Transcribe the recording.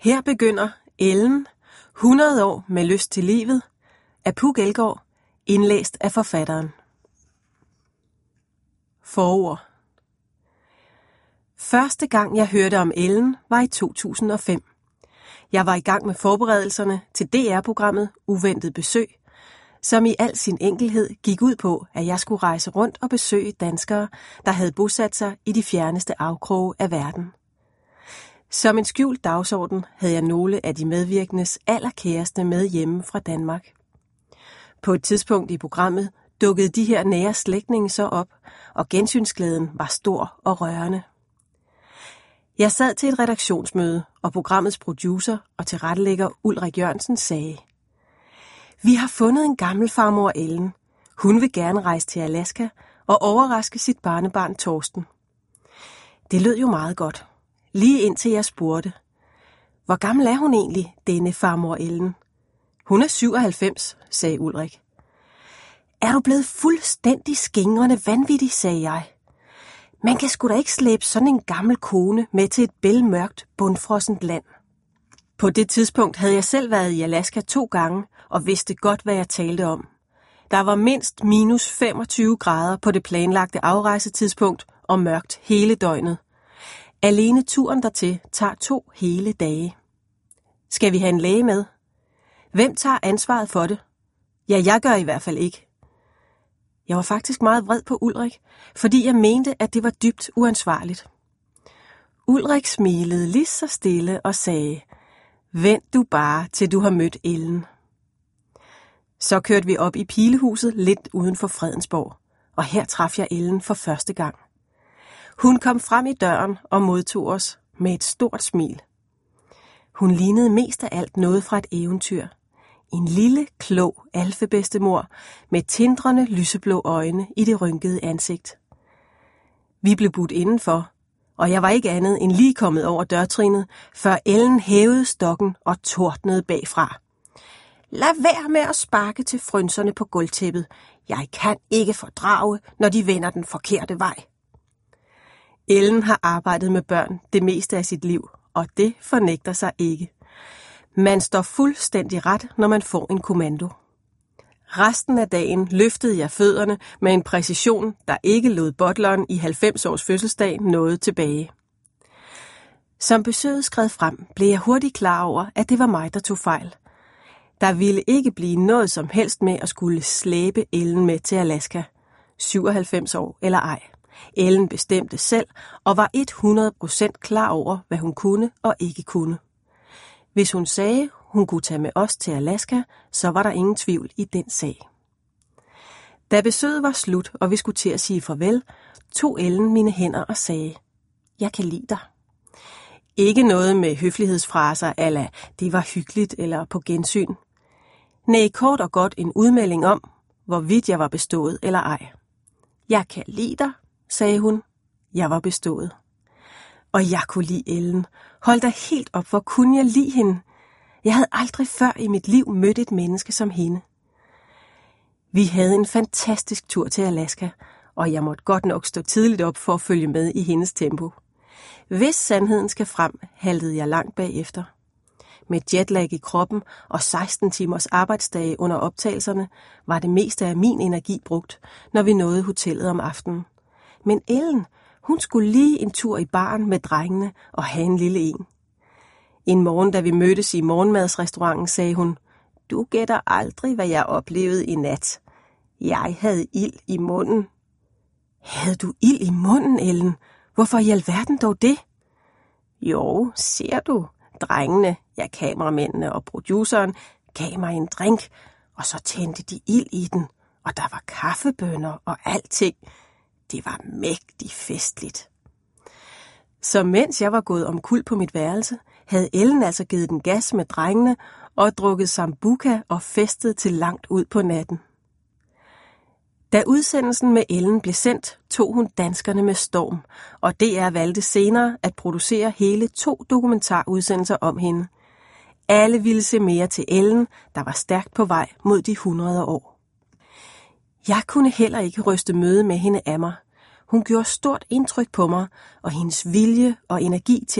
Her begynder Ellen, 100 år med lyst til livet, af Puk Elgård, indlæst af forfatteren. Forord. Første gang jeg hørte om Ellen var i 2005. Jeg var i gang med forberedelserne til DR-programmet Uventet besøg, som i al sin enkelhed gik ud på, at jeg skulle rejse rundt og besøge danskere, der havde bosat sig i de fjerneste afkroge af verden. Som en skjult dagsorden havde jeg nogle af de medvirkendes allerkæreste med hjemme fra Danmark. På et tidspunkt i programmet dukkede de her nære slægtninge så op, og gensynsglæden var stor og rørende. Jeg sad til et redaktionsmøde, og programmets producer og tilrettelægger Ulrik Jørgensen sagde: "Vi har fundet en gammel farmor Ellen. Hun vil gerne rejse til Alaska og overraske sit barnebarn Torsten." Det lød jo meget godt, lige indtil jeg spurgte: "Hvor gammel er hun egentlig, denne farmor Ellen?" "Hun er 97, sagde Ulrik. "Er du blevet fuldstændig skingrende vanvittig," sagde jeg. "Man kan sgu da ikke slæbe sådan en gammel kone med til et bælmørkt, bundfrossent land." På det tidspunkt havde jeg selv været i Alaska 2 gange og vidste godt, hvad jeg talte om. Der var mindst minus 25 grader på det planlagte afrejsetidspunkt og mørkt hele døgnet. Alene turen dertil tager 2 hele dage. Skal vi have en læge med? Hvem tager ansvaret for det? Ja, jeg gør i hvert fald ikke. Jeg var faktisk meget vred på Ulrik, fordi jeg mente, at det var dybt uansvarligt. Ulrik smilede lige så stille og sagde: "Vent du bare, til du har mødt Ellen." Så kørte vi op i Pilehuset lidt uden for Fredensborg, og her traf jeg Ellen for første gang. Hun kom frem i døren og modtog os med et stort smil. Hun lignede mest af alt noget fra et eventyr. En lille, klog alfebedstemor med tindrende lyseblå øjne i det rynkede ansigt. Vi blev budt indenfor, og jeg var ikke andet end lige kommet over dørtrinet, før Ellen hævede stokken og tordnede bagfra: "Lad være med at sparke til frynserne på gulvtæppet. Jeg kan ikke fordrage, når de vender den forkerte vej." Ellen har arbejdet med børn det meste af sit liv, og det fornægter sig ikke. Man står fuldstændig ret, når man får en kommando. Resten af dagen løftede jeg fødderne med en præcision, der ikke lod butleren i 90 års fødselsdag noget tilbage. Som besøget skred frem, blev jeg hurtigt klar over, at det var mig, der tog fejl. Der ville ikke blive noget som helst med at skulle slæbe Ellen med til Alaska, 97 år eller ej. Ellen bestemte selv og var 100% klar over, hvad hun kunne og ikke kunne. Hvis hun sagde, hun kunne tage med os til Alaska, så var der ingen tvivl i den sag. Da besøget var slut, og vi skulle til at sige farvel, tog Ellen mine hænder og sagde: "Jeg kan lide dig." Ikke noget med høflighedsfraser a la "det var hyggeligt" eller "på gensyn". Nej, kort og godt en udmelding om, hvorvidt jeg var bestået eller ej. "Jeg kan lide dig", sagde hun. Jeg var bestået. Og jeg kunne lide Ellen. Hold da helt op, hvor kunne jeg lide hende. Jeg havde aldrig før i mit liv mødt et menneske som hende. Vi havde en fantastisk tur til Alaska, og jeg måtte godt nok stå tidligt op for at følge med i hendes tempo. Hvis sandheden skal frem, haltede jeg langt bagefter. Med jetlag i kroppen og 16 timers arbejdsdage under optagelserne, var det meste af min energi brugt, når vi nåede hotellet om aftenen. Men Ellen, hun skulle lige en tur i baren med drengene og have en lille en. En morgen, da vi mødtes i morgenmadsrestauranten, sagde hun: "Du gætter aldrig, hvad jeg oplevede i nat. Jeg havde ild i munden." "Havde du ild i munden, Ellen? Hvorfor i alverden dog det?" "Jo, ser du, drengene, ja, kameramændene og produceren, gav mig en drink, og så tændte de ild i den, og der var kaffebønner og alting. Det var mægtig festligt." Så mens jeg var gået omkuld på mit værelse, havde Ellen altså givet den gas med drengene og drukket sambuca og festet til langt ud på natten. Da udsendelsen med Ellen blev sendt, tog hun danskerne med storm, og DR valgte senere at producere hele 2 dokumentarudsendelser om hende. Alle ville se mere til Ellen, der var stærkt på vej mod de 100 år. Jeg kunne heller ikke ryste møde med hende af mig. Hun gjorde stort indtryk på mig, og hendes vilje og energi til